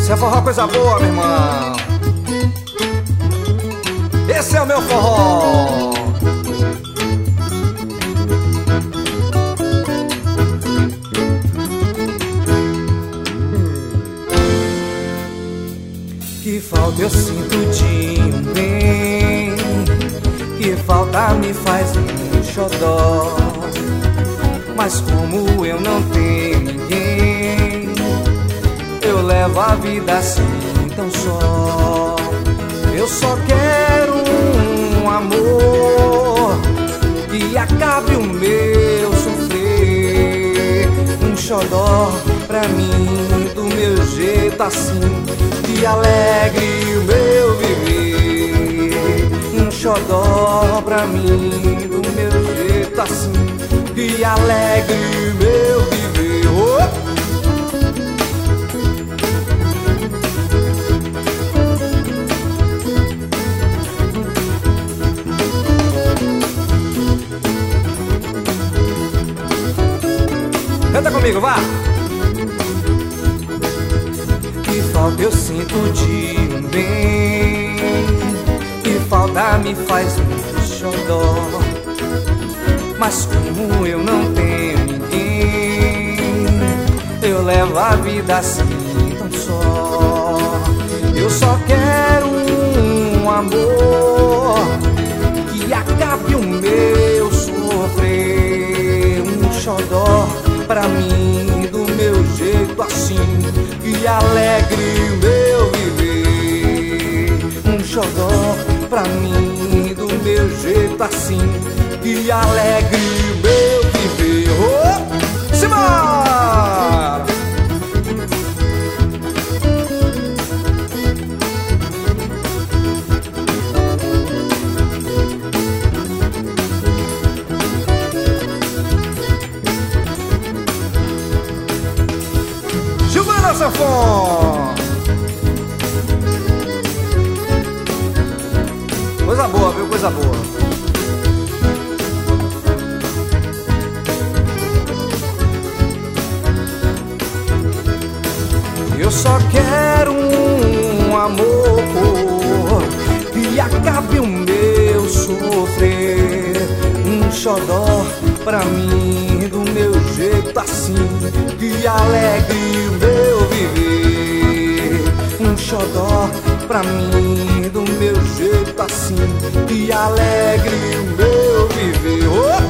Isso é forró coisa boa, meu irmão. Esse é o meu forró. Que falta eu sinto de um bem, que falta me faz um xodó. Mas como eu não tenho ninguém, eu levo a vida assim tão só. Eu só quero um amor que acabe o meu sofrer. Um xodó pra mim, do meu jeito assim, que alegre o meu viver. Um xodó pra mim, do meu jeito assim, que alegre o meu viver. Oh! Canta comigo, vá! Que falta eu sinto de um bem, que falta me faz um xodó. Mas como eu não tenho ninguém, eu levo a vida assim tão só. Eu só quero um amor que acabe o meu sofrer. Um xodó pra mim, do meu jeito assim, que alegre o meu viver. Um xodó pra mim, do meu jeito assim, que alegre o meu viver. Oh! Simbora! Giovana Sanfon! Coisa boa, viu? Coisa boa. Eu só quero um amor que acabe o meu sofrer. Um xodó pra mim, do meu jeito assim, que alegre o meu viver. Um xodó pra mim, do meu jeito assim, que alegre o meu viver. Oh!